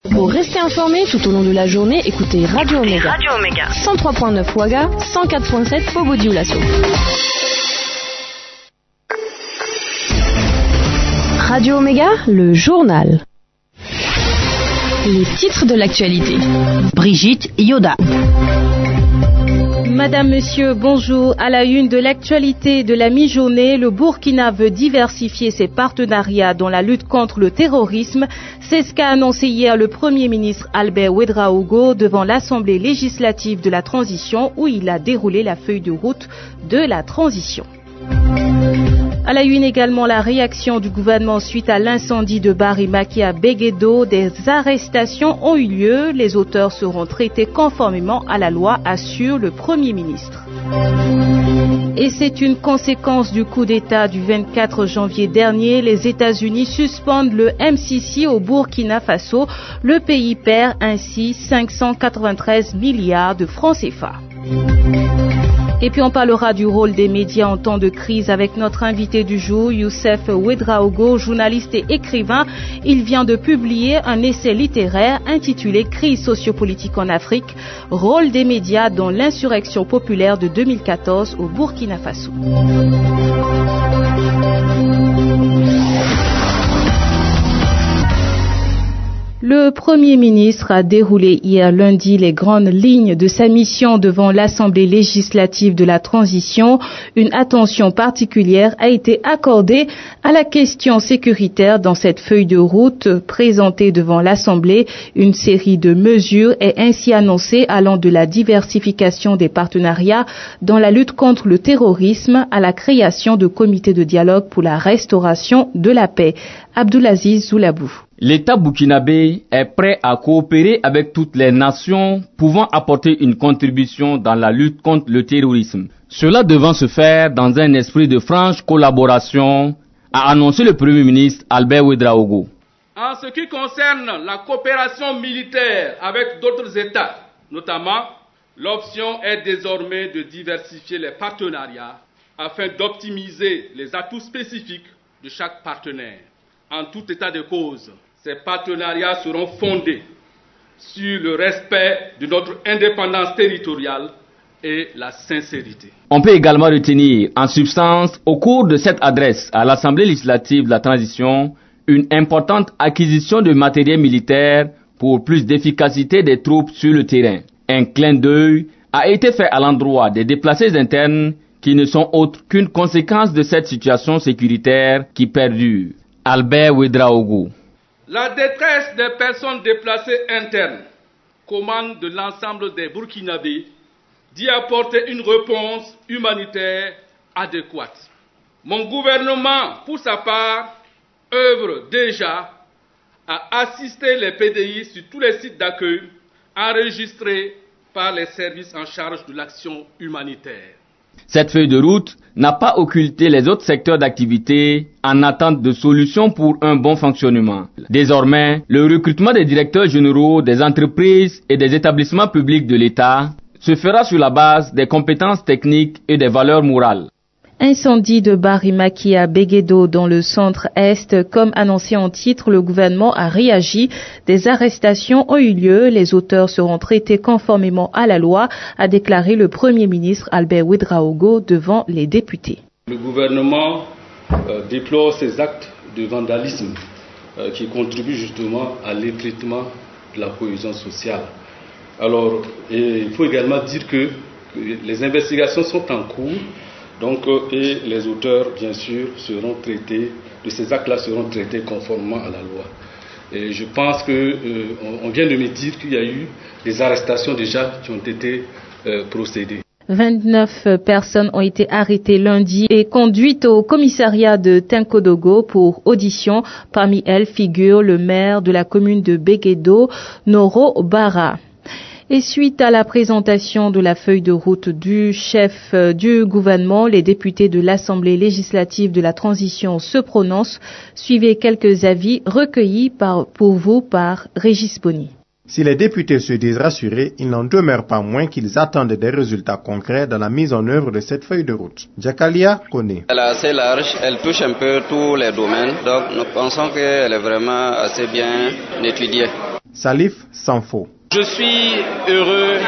Pour rester informé tout au long de la journée, écoutez Radio Omega. 103.9 Ouaga, 104.7 Pobo-Dioulasso. Radio Omega, le journal. Les titres de l'actualité. Brigitte Yoda. Madame, Monsieur, bonjour. À la une de l'actualité de la mi-journée, le Burkina veut diversifier ses partenariats dans la lutte contre le terrorisme. C'est ce qu'a annoncé hier le Premier ministre Albert Ouedraogo devant l'Assemblée législative de la transition où il a déroulé la feuille de route de la transition. À la une également, la réaction du gouvernement suite à l'incendie de Barimaki à Béguédo. Des arrestations ont eu lieu. Les auteurs seront traités conformément à la loi, assure le Premier ministre. Et c'est une conséquence du coup d'État du 24 janvier dernier. Les États-Unis suspendent le MCC au Burkina Faso. Le pays perd ainsi 593 milliards de francs CFA. Et puis on parlera du rôle des médias en temps de crise avec notre invité du jour, Youssef Ouedraogo, journaliste et écrivain. Il vient de publier un essai littéraire intitulé « Crise sociopolitique en Afrique, rôle des médias dans l'insurrection populaire de 2014 au Burkina Faso ». Le Premier ministre a déroulé hier lundi les grandes lignes de sa mission devant l'Assemblée législative de la transition. Une attention particulière a été accordée à la question sécuritaire dans cette feuille de route présentée devant l'Assemblée. Une série de mesures est ainsi annoncée allant de la diversification des partenariats dans la lutte contre le terrorisme à la création de comités de dialogue pour la restauration de la paix. Abdoulaziz Zoulabou. L'État burkinabé est prêt à coopérer avec toutes les nations pouvant apporter une contribution dans la lutte contre le terrorisme. Cela devant se faire dans un esprit de franche collaboration, a annoncé le Premier ministre Albert Ouedraogo. En ce qui concerne la coopération militaire avec d'autres États, notamment, l'option est désormais de diversifier les partenariats afin d'optimiser les atouts spécifiques de chaque partenaire. En tout état de cause, ces partenariats seront fondés sur le respect de notre indépendance territoriale et la sincérité. On peut également retenir en substance, au cours de cette adresse à l'Assemblée législative de la transition, une importante acquisition de matériel militaire pour plus d'efficacité des troupes sur le terrain. Un clin d'œil a été fait à l'endroit des déplacés internes qui ne sont autres qu'une conséquence de cette situation sécuritaire qui perdure. Albert Ouedraogo. La détresse des personnes déplacées internes commande de l'ensemble des Burkinabés d'y apporter une réponse humanitaire adéquate. Mon gouvernement, pour sa part, œuvre déjà à assister les PDI sur tous les sites d'accueil enregistrés par les services en charge de l'action humanitaire. Cette feuille de route n'a pas occulté les autres secteurs d'activité en attente de solutions pour un bon fonctionnement. Désormais, le recrutement des directeurs généraux des entreprises et des établissements publics de l'État se fera sur la base des compétences techniques et des valeurs morales. Incendie de Barimaki à Béguédo dans le centre-est. Comme annoncé en titre, le gouvernement a réagi. Des arrestations ont eu lieu. Les auteurs seront traités conformément à la loi, a déclaré le Premier ministre Albert Ouedraogo devant les députés. Le gouvernement déplore ces actes de vandalisme qui contribuent justement à l'étritement de la cohésion sociale. Alors, il faut également dire que les investigations sont en cours. Donc, et les auteurs, bien sûr, seront traités, de ces actes-là seront traités conformément à la loi. Et je pense on vient de me dire qu'il y a eu des arrestations déjà qui ont été procédées. 29 personnes ont été arrêtées lundi et conduites au commissariat de Tinkodogo pour audition. Parmi elles figure le maire de la commune de Béguédo, Noro Bara. Et suite à la présentation de la feuille de route du chef du gouvernement, les députés de l'Assemblée législative de la transition se prononcent. Suivez quelques avis recueillis pour vous par Régis Boni. Si les députés se disent rassurés, il n'en demeure pas moins qu'ils attendent des résultats concrets dans la mise en œuvre de cette feuille de route. Jakalia connaît. Elle est assez large, elle touche un peu tous les domaines, donc nous pensons qu'elle est vraiment assez bien étudiée. Salif Sanfo. Je suis heureux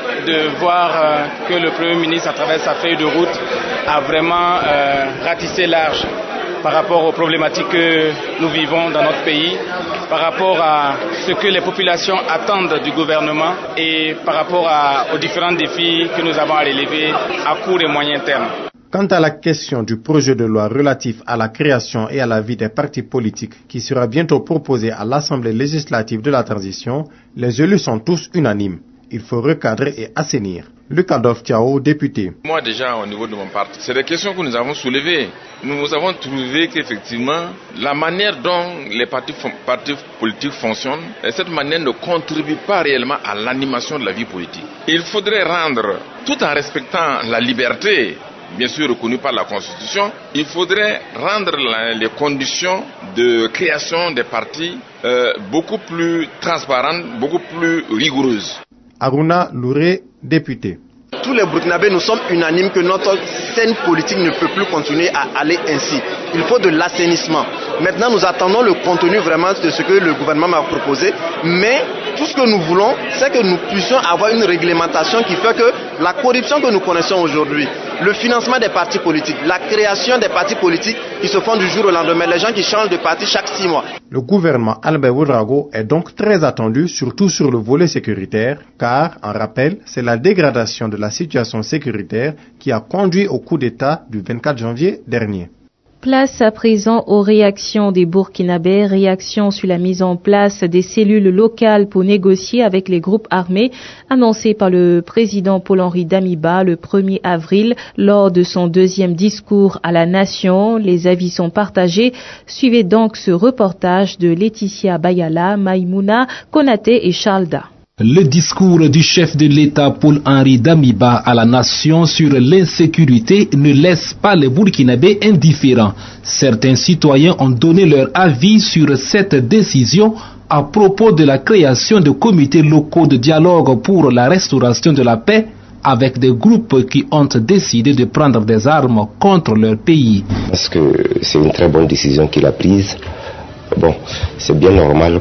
de voir que le Premier ministre, à travers sa feuille de route, a vraiment ratissé large par rapport aux problématiques que nous vivons dans notre pays, par rapport à ce que les populations attendent du gouvernement et par rapport aux différents défis que nous avons à relever à court et moyen terme. Quant à la question du projet de loi relatif à la création et à la vie des partis politiques qui sera bientôt proposé à l'Assemblée législative de la transition, les élus sont tous unanimes. Il faut recadrer et assainir. Luc Adolphe Thiao, député. Moi déjà au niveau de mon parti, c'est des questions que nous avons soulevées. Nous avons trouvé qu'effectivement la manière dont les partis politiques fonctionnent, cette manière ne contribue pas réellement à l'animation de la vie politique. Il faudrait rendre, tout en respectant la liberté, bien sûr reconnue par la Constitution, il faudrait rendre les conditions de création des partis beaucoup plus transparentes, beaucoup plus rigoureuses. Aruna Louré, député. Tous les Burkinabés, nous sommes unanimes que notre scène politique ne peut plus continuer à aller ainsi. Il faut de l'assainissement. Maintenant, nous attendons le contenu vraiment de ce que le gouvernement m'a proposé. Mais tout ce que nous voulons, c'est que nous puissions avoir une réglementation qui fait que la corruption que nous connaissons aujourd'hui, le financement des partis politiques, la création des partis politiques qui se font du jour au lendemain, les gens qui changent de parti chaque 6 mois. Le gouvernement Albert Ouedraogo est donc très attendu, surtout sur le volet sécuritaire, car, en rappel, c'est la dégradation de la situation sécuritaire qui a conduit au coup d'État du 24 janvier dernier. Place à présent aux réactions des Burkinabés, réactions sur la mise en place des cellules locales pour négocier avec les groupes armés, annoncée par le président Paul-Henri Damiba le 1er avril lors de son deuxième discours à la nation. Les avis sont partagés. Suivez donc ce reportage de Laetitia Bayala, Maïmouna Konaté et Charles. Le discours du chef de l'État Paul-Henri Damiba à la nation sur l'insécurité ne laisse pas les Burkinabés indifférents. Certains citoyens ont donné leur avis sur cette décision à propos de la création de comités locaux de dialogue pour la restauration de la paix avec des groupes qui ont décidé de prendre des armes contre leur pays. Parce que c'est une très bonne décision qu'il a prise. Bon, c'est bien normal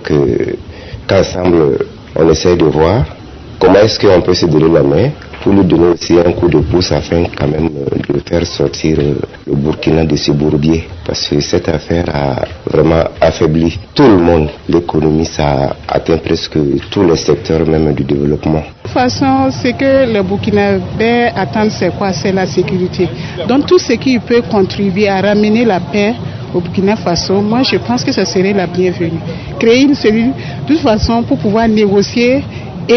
qu'ensemble on essaie de voir comment est-ce qu'on peut se donner la main pour lui donner aussi un coup de pouce afin quand même de faire sortir le Burkina de ce bourbier. Parce que cette affaire a vraiment affaibli tout le monde. L'économie, ça atteint presque tous les secteurs même du développement. De toute façon, ce que les Burkinabés attendent, c'est quoi? C'est la sécurité. Donc tout ce qui peut contribuer à ramener la paix au Burkina Faso, moi je pense que ça serait la bienvenue. Créer une cellule, de toute façon, pour pouvoir négocier,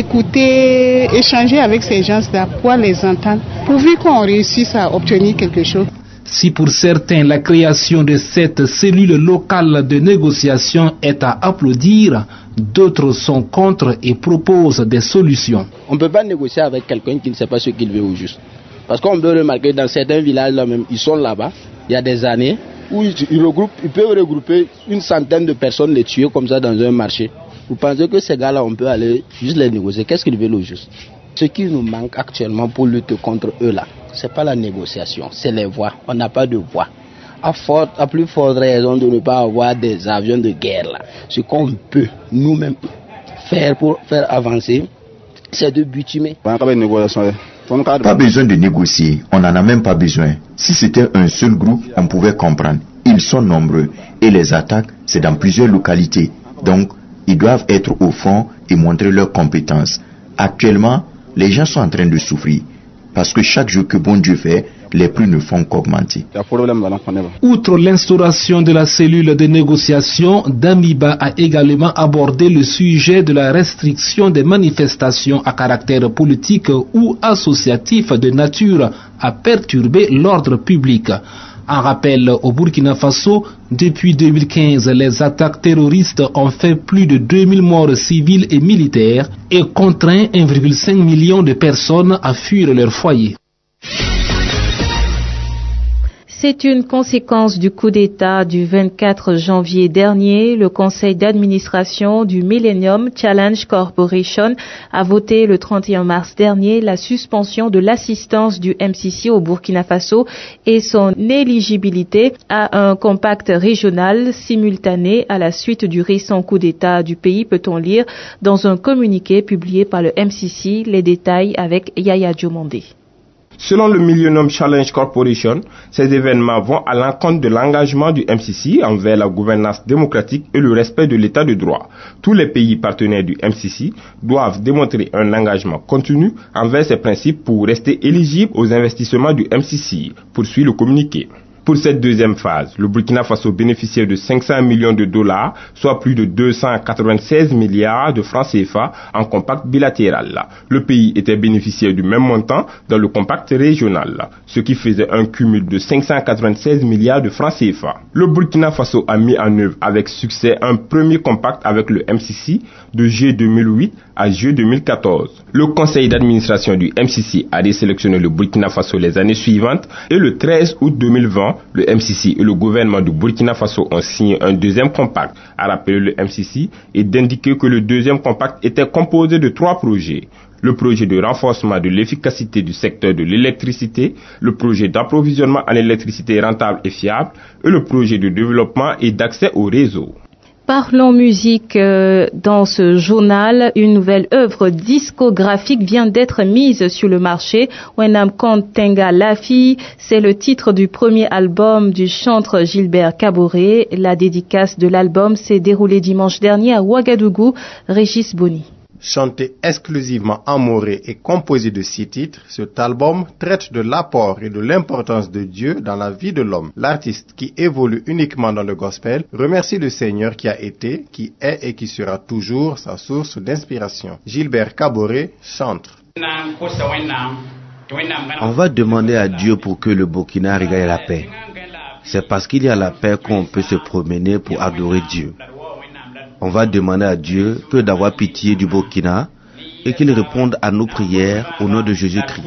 écouter, échanger avec ces gens-là, pouvoir les entendre, pourvu qu'on réussisse à obtenir quelque chose. Si pour certains la création de cette cellule locale de négociation est à applaudir, d'autres sont contre et proposent des solutions. On ne peut pas négocier avec quelqu'un qui ne sait pas ce qu'il veut au juste. Parce qu'on peut remarquer dans certains villages là même, ils sont là-bas, il y a des années, où ils peuvent regrouper une centaine de personnes, les tuer comme ça dans un marché. Vous pensez que ces gars-là, on peut aller juste les négocier? Qu'est-ce qu'ils veulent au juste? Ce qui nous manque actuellement pour lutter contre eux là, c'est pas la négociation, c'est les voix. On n'a pas de voix. À plus forte raison de ne pas avoir des avions de guerre là. Ce qu'on peut nous-mêmes faire pour faire avancer, c'est de bitumer. Pas besoin de négocier, on n'en a même pas besoin. Si c'était un seul groupe, on pouvait comprendre. Ils sont nombreux et les attaques, c'est dans plusieurs localités. Donc, ils doivent être au front et montrer leurs compétences. Actuellement, les gens sont en train de souffrir. Parce que chaque jour que bon Dieu fait, les prix ne font qu'augmenter. Outre l'instauration de la cellule de négociation, Damiba a également abordé le sujet de la restriction des manifestations à caractère politique ou associatif de nature à perturber l'ordre public. En rappel, au Burkina Faso, depuis 2015, les attaques terroristes ont fait plus de 2000 morts civiles et militaires et contraint 1,5 million de personnes à fuir leur foyer. C'est une conséquence du coup d'État du 24 janvier dernier. Le conseil d'administration du Millennium Challenge Corporation a voté le 31 mars dernier la suspension de l'assistance du MCC au Burkina Faso et son éligibilité à un compact régional simultané à la suite du récent coup d'État du pays, peut-on lire dans un communiqué publié par le MCC. Les détails avec Yaya Diomandé. Selon le Millennium Challenge Corporation, ces événements vont à l'encontre de l'engagement du MCC envers la gouvernance démocratique et le respect de l'état de droit. Tous les pays partenaires du MCC doivent démontrer un engagement continu envers ces principes pour rester éligibles aux investissements du MCC, poursuit le communiqué. Pour cette deuxième phase, le Burkina Faso bénéficiait de 500 millions de dollars, soit plus de 296 milliards de francs CFA en compact bilatéral. Le pays était bénéficiaire du même montant dans le compact régional, ce qui faisait un cumul de 596 milliards de francs CFA. Le Burkina Faso a mis en œuvre avec succès un premier compact avec le MCC de juillet 2008 à juillet 2014. Le conseil d'administration du MCC a désélectionné le Burkina Faso les années suivantes et le 13 août 2020, le MCC et le gouvernement du Burkina Faso ont signé un deuxième compact, a rappelé le MCC, et d'indiquer que le deuxième compact était composé de 3 projets. Le projet de renforcement de l'efficacité du secteur de l'électricité, le projet d'approvisionnement en électricité rentable et fiable et le projet de développement et d'accès au réseau. Parlons musique dans ce journal. Une nouvelle œuvre discographique vient d'être mise sur le marché. Wenam Kontenga Lafi, c'est le titre du premier album du chanteur Gilbert Kaboré. La dédicace de l'album s'est déroulée dimanche dernier à Ouagadougou. Régis Boni. Chanté exclusivement en moré et composé de 6 titres, cet album traite de l'apport et de l'importance de Dieu dans la vie de l'homme. L'artiste, qui évolue uniquement dans le gospel, remercie le Seigneur qui a été, qui est et qui sera toujours sa source d'inspiration. Gilbert Kaboré chante. On va demander à Dieu pour que le Burkina regagne la paix. C'est parce qu'il y a la paix qu'on peut se promener pour adorer Dieu. On va demander à Dieu que d'avoir pitié du Burkina et qu'il réponde à nos prières au nom de Jésus-Christ.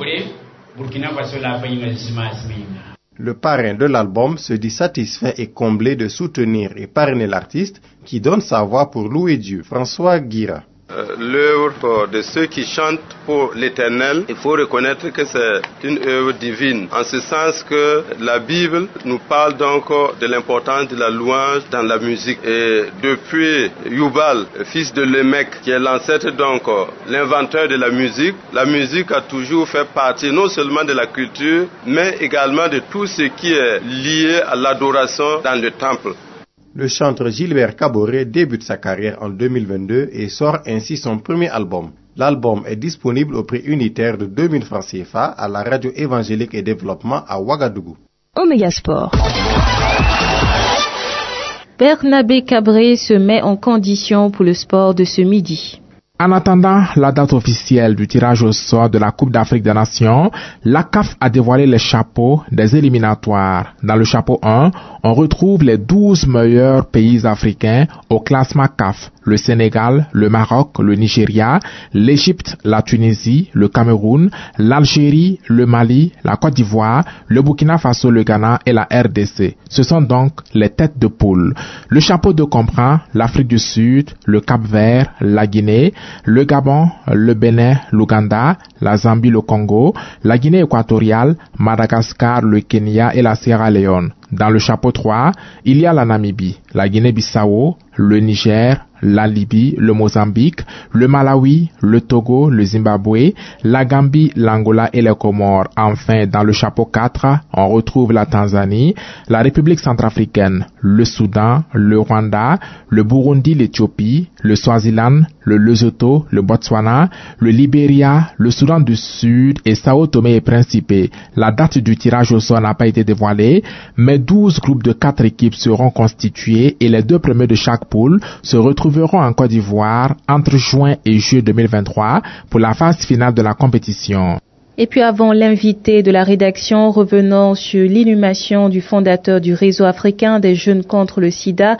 Le parrain de l'album se dit satisfait et comblé de soutenir et parrainer l'artiste qui donne sa voix pour louer Dieu. François Guira. L'œuvre de ceux qui chantent pour l'Éternel, il faut reconnaître que c'est une œuvre divine, en ce sens que la Bible nous parle donc de l'importance de la louange dans la musique. Et depuis Yubal, fils de Lémec, qui est l'ancêtre donc, l'inventeur de la musique a toujours fait partie non seulement de la culture, mais également de tout ce qui est lié à l'adoration dans le temple. Le chanteur Gilbert Kaboré débute sa carrière en 2022 et sort ainsi son premier album. L'album est disponible au prix unitaire de 2000 francs CFA à la radio évangélique et développement à Ouagadougou. Omega Sport. Bernabé Cabré se met en condition pour le sport de ce midi. En attendant la date officielle du tirage au sort de la Coupe d'Afrique des Nations, la CAF a dévoilé les chapeaux des éliminatoires. Dans le chapeau 1, on retrouve les 12 meilleurs pays africains au classement CAF. Le Sénégal, le Maroc, le Nigeria, l'Égypte, la Tunisie, le Cameroun, l'Algérie, le Mali, la Côte d'Ivoire, le Burkina Faso, le Ghana et la RDC. Ce sont donc les têtes de poule. Le chapeau 2 comprend l'Afrique du Sud, le Cap-Vert, la Guinée, le Gabon, le Bénin, l'Ouganda, la Zambie, le Congo, la Guinée équatoriale, Madagascar, le Kenya et la Sierra Leone. Dans le chapeau 3, il y a la Namibie, la Guinée-Bissau, le Niger, la Libye, le Mozambique, le Malawi, le Togo, le Zimbabwe, la Gambie, l'Angola et les Comores. Enfin, dans le chapeau 4, on retrouve la Tanzanie, la République centrafricaine, le Soudan, le Rwanda, le Burundi, l'Éthiopie, le Swaziland, le Lesotho, le Botswana, le Libéria, le Soudan du Sud et Sao Tomé et Principe. La date du tirage au sort n'a pas été dévoilée, mais 12 groupes de 4 équipes seront constitués et les 2 premiers de chaque poule se retrouveront en Côte d'Ivoire entre juin et juillet 2023 pour la phase finale de la compétition. Et puis avant l'invité de la rédaction, revenons sur l'inhumation du fondateur du réseau africain des jeunes contre le sida,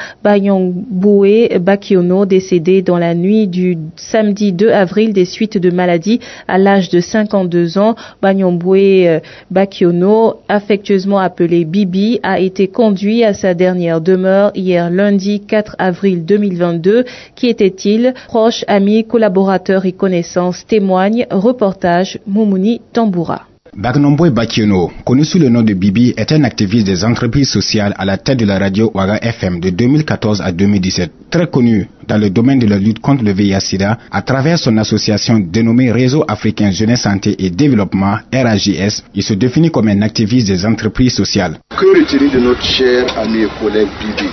Bayamboué Bakiono, décédé dans la nuit du samedi 2 avril des suites de maladie à l'âge de 52 ans. Bayamboué Bakiono, affectueusement appelé Bibi, a été conduit à sa dernière demeure hier lundi 4 avril 2022. Qui était-il? Proches, amis, collaborateurs et connaissances témoignent. Reportage Moumouni Tamboura. Bagnomboy Bakiono, connu sous le nom de Bibi, est un activiste des entreprises sociales à la tête de la radio Ouaga FM de 2014 à 2017. Très connu dans le domaine de la lutte contre le VIH-Sida à travers son association dénommée Réseau Africain Jeunesse Santé et Développement, RAJS, il se définit comme un activiste des entreprises sociales. Que retenir de notre cher ami et collègue Bibi,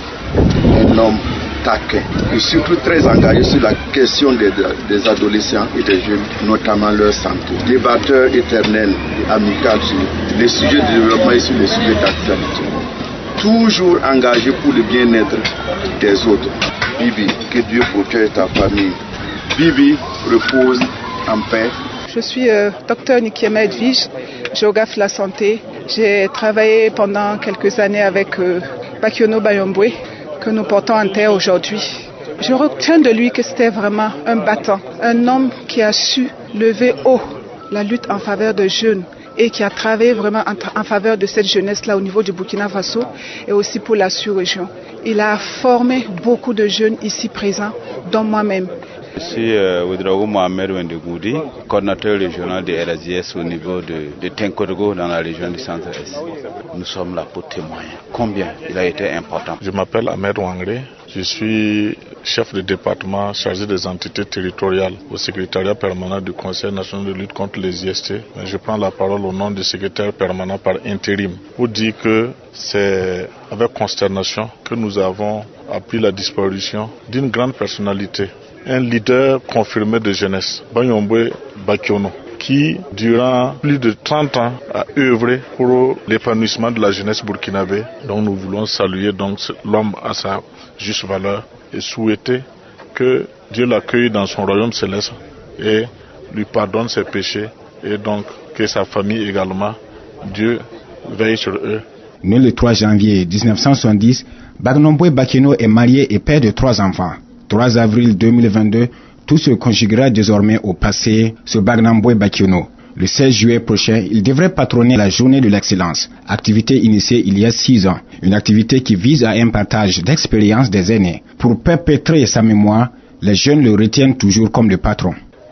un homme taquin et surtout très engagé sur la question des adolescents et des jeunes, notamment leur santé. Débatteur éternel et amical sur les sujets de développement et sur les sujets d'actualité. Toujours engagé pour le bien-être des autres. Bibi, que Dieu protège ta famille. Bibi, repose en paix. Je suis Dr Nikiema Edwige, géographe de la santé. J'ai travaillé pendant quelques années avec Bakiono Bayamboué, que nous portons en terre aujourd'hui. Je retiens de lui que c'était vraiment un battant, un homme qui a su lever haut la lutte en faveur des jeunes et qui a travaillé vraiment en faveur de cette jeunesse-là au niveau du Burkina Faso et aussi pour la sous-région. Il a formé beaucoup de jeunes ici présents, dont moi-même. Je suis Ouedraogo Mohamed Wendegoudi, coordinateur régional de RAJS au niveau de Tenkodogo dans la région du Centre-Est. Nous sommes là pour témoigner combien il a été important. Je m'appelle Ahmed Ouangré, je suis chef de département chargé des entités territoriales au secrétariat permanent du Conseil national de lutte contre les IST. Je prends la parole au nom du secrétaire permanent par intérim pour dire que c'est avec consternation que nous avons appris la disparition d'une grande personnalité, un leader confirmé de jeunesse, Bayamboué Bakiono, qui, durant plus de 30 ans, a œuvré pour l'épanouissement de la jeunesse burkinabé. Donc nous voulons saluer donc l'homme à sa juste valeur et souhaiter que Dieu l'accueille dans son royaume céleste et lui pardonne ses péchés et donc que sa famille également, Dieu veille sur eux. Né le 3 janvier 1970, Bagnomboy Bakiono est marié et père de 3 enfants. 3 avril 2022, tout se conjuguera désormais au passé sur Bagnomboy Bakiono. Le 16 juillet prochain, il devrait patronner la journée de l'excellence, activité initiée il y a 6 ans. Une activité qui vise à un partage d'expériences des aînés. Pour perpétrer sa mémoire, les jeunes le retiennent toujours comme le patron.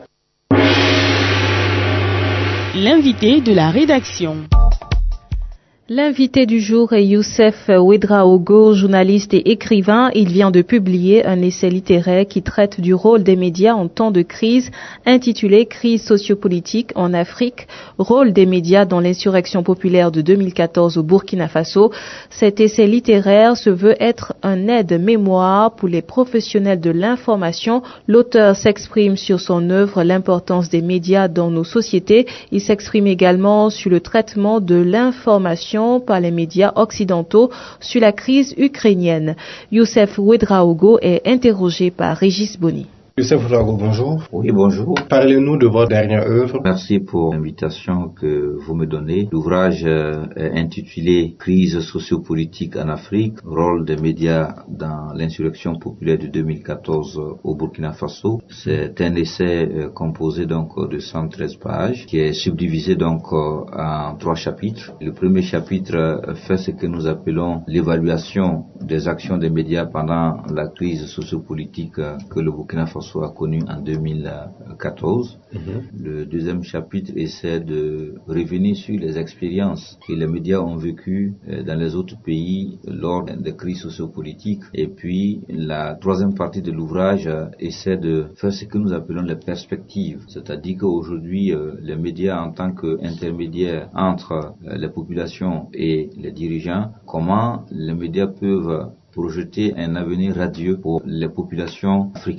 L'invité de la rédaction. L'invité du jour est Youssef Ouedraogo, journaliste et écrivain. Il vient de publier un essai littéraire qui traite du rôle des médias en temps de crise, intitulé « Crise sociopolitique en Afrique, rôle des médias dans l'insurrection populaire de 2014 au Burkina Faso ». Cet essai littéraire se veut être un aide-mémoire pour les professionnels de l'information. L'auteur s'exprime sur son œuvre « L'importance des médias dans nos sociétés ». Il s'exprime également sur le traitement de l'information par les médias occidentaux sur la crise ukrainienne. Youssef Ouedraogo est interrogé par Régis Boni. Youssef Ouedraogo, bonjour. Oui, bonjour. Parlez-nous de votre dernière œuvre. Merci pour l'invitation que vous me donnez. L'ouvrage est intitulé « Crise sociopolitique en Afrique, rôle des médias dans l'insurrection populaire de 2014 au Burkina Faso ». C'est un essai composé donc de 113 pages qui est subdivisé donc en 3 chapitres. Le premier chapitre fait ce que nous appelons l'évaluation des actions des médias pendant la crise sociopolitique que le Burkina Faso a connu en 2014. Le deuxième chapitre essaie de revenir sur les expériences que les médias ont vécues dans les autres pays lors des crises sociopolitiques. Et puis la troisième partie de l'ouvrage essaie de faire ce que nous appelons les perspectives. C'est-à-dire qu'aujourd'hui, les médias en tant qu'intermédiaires entre les populations et les dirigeants, comment les médias peuvent projeter un avenir radieux pour les populations africaines.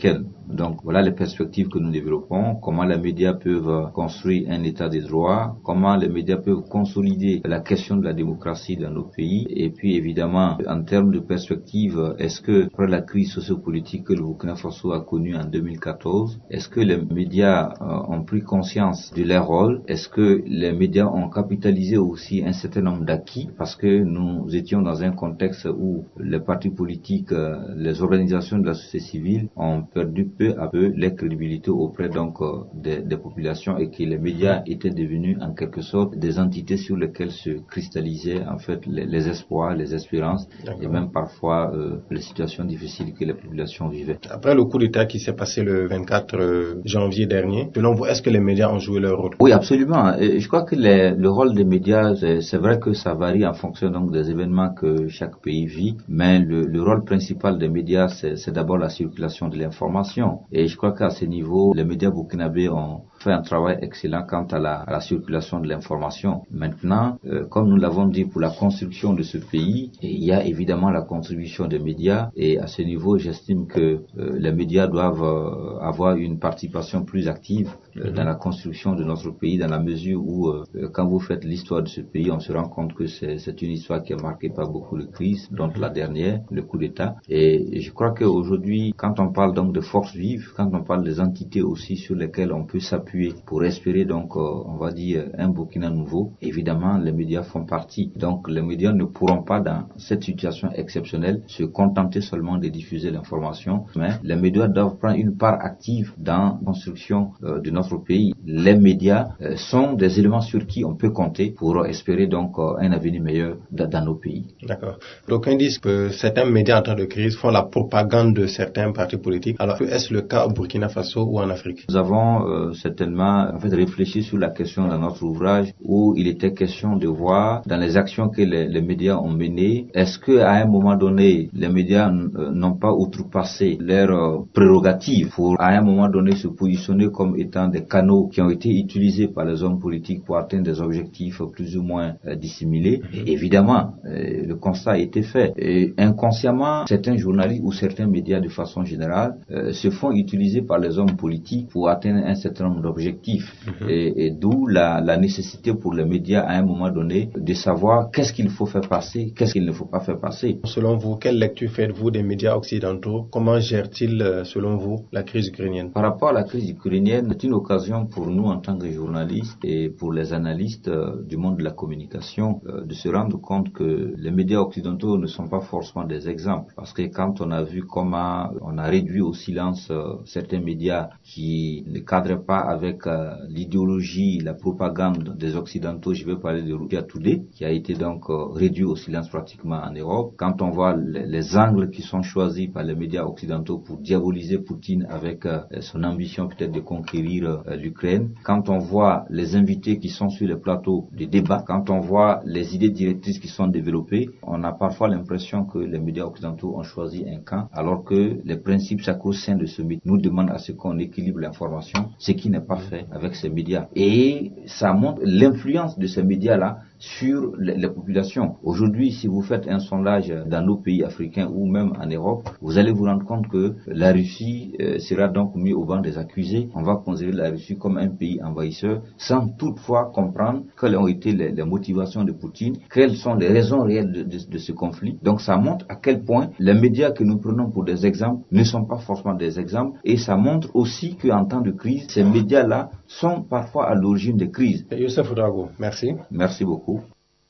Donc voilà les perspectives que nous développons, comment les médias peuvent construire un état de droit, comment les médias peuvent consolider la question de la démocratie dans nos pays, et puis évidemment en termes de perspective, est-ce que après la crise sociopolitique que le Burkina Faso a connue en 2014, est-ce que les médias ont pris conscience de leur rôle, est-ce que les médias ont capitalisé aussi un certain nombre d'acquis, parce que nous étions dans un contexte où les partis politiques, les organisations de la société civile ont perdu peu à peu leur crédibilité auprès donc des populations, et que les médias étaient devenus en quelque sorte des entités sur lesquelles se cristallisaient en fait les espoirs, les espérances et même parfois les situations difficiles que les populations vivaient. Après le coup d'État qui s'est passé le 24 janvier dernier, selon vous, est-ce que les médias ont joué leur rôle? Oui, absolument. Et je crois que le rôle des médias, c'est vrai que ça varie en fonction donc des événements que chaque pays vit, mais le rôle principal des médias, c'est d'abord la circulation de l'information. Et je crois qu'à ce niveau, les médias burkinabés ont fait un travail excellent quant à la circulation de l'information. Maintenant, comme nous l'avons dit, pour la construction de ce pays, il y a évidemment la contribution des médias, et à ce niveau, j'estime que les médias doivent avoir une participation plus active dans la construction de notre pays, dans la mesure où, quand vous faites l'histoire de ce pays, on se rend compte que c'est une histoire qui est marquée par beaucoup de crises, dont la dernière, le coup d'État. Et je crois qu'aujourd'hui, quand on parle donc de forces vives, quand on parle des entités aussi sur lesquelles on peut s'appuyer pour espérer donc, on va dire, un Burkina nouveau, évidemment, les médias font partie. Donc, les médias ne pourront pas, dans cette situation exceptionnelle, se contenter seulement de diffuser l'information, mais les médias doivent prendre une part active dans la construction de notre pays. Les médias sont des éléments sur qui on peut compter pour espérer donc un avenir meilleur dans nos pays. D'accord. Donc, ils disent que certains médias en temps de crise font la propagande de certains partis politiques. Alors, est-ce le cas au Burkina Faso ou en Afrique? Nous avons certainement réfléchi sur la question dans notre ouvrage, où il était question de voir dans les actions que les médias ont menées, est-ce qu'à un moment donné, les médias n'ont pas outrepassé leurs prérogatives pour à un moment donné se positionner comme étant des canaux qui ont été utilisés par les hommes politiques pour atteindre des objectifs plus ou moins dissimulés. Et évidemment, le constat a été fait. Et inconsciemment, certains journalistes ou certains médias de façon générale se font utiliser par les hommes politiques pour atteindre un certain nombre d'objectifs. Et d'où la nécessité pour les médias à un moment donné de savoir qu'est-ce qu'il faut faire passer, qu'est-ce qu'il ne faut pas faire passer. Selon vous, quelle lecture faites-vous des médias occidentaux? Comment gèrent-ils, selon vous, la crise ukrainienne? Par rapport à la crise ukrainienne, c'est une occasion pour nous en tant que journalistes et pour les analystes du monde de la communication de se rendre compte que les médias occidentaux ne sont pas forcément des exemples. Parce que quand on a vu comment on a réduit au silence certains médias qui ne cadraient pas avec l'idéologie, la propagande des Occidentaux, je vais parler de Russia Today, qui a été donc réduit au silence pratiquement en Europe. Quand on voit les angles qui sont choisis par les médias occidentaux pour diaboliser Poutine avec son ambition peut-être de conquérir l'Ukraine, quand on voit les invités qui sont sur les plateaux de débat, quand on voit les idées directrices qui sont développées, on a parfois l'impression que les médias occidentaux ont choisi un camp, alors que les principes sacro-saints de ce mythe nous demandent à ce qu'on équilibre l'information, ce qui n'est pas fait avec ces médias. Et ça montre l'influence de ces médias-là sur les populations. Aujourd'hui, si vous faites un sondage dans nos pays africains ou même en Europe, vous allez vous rendre compte que la Russie sera donc mise au banc des accusés. On va considérer la Russie comme un pays envahisseur sans toutefois comprendre quelles ont été les motivations de Poutine, quelles sont les raisons réelles de ce conflit. Donc ça montre à quel point les médias que nous prenons pour des exemples ne sont pas forcément des exemples, et ça montre aussi qu'en temps de crise, ces médias-là sont parfois à l'origine des crises. Youssef Ouedraogo, merci. Merci beaucoup.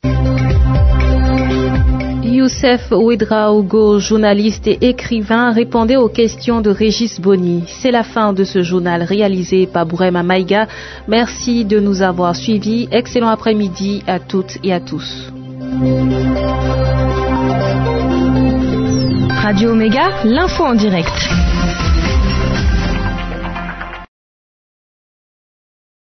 Youssef Ouedraogo, journaliste et écrivain, répondait aux questions de Régis Boni. C'est la fin de ce journal réalisé par Bourema Maïga. Merci de nous avoir suivis. Excellent après-midi à toutes et à tous. Radio Omega, l'info en direct.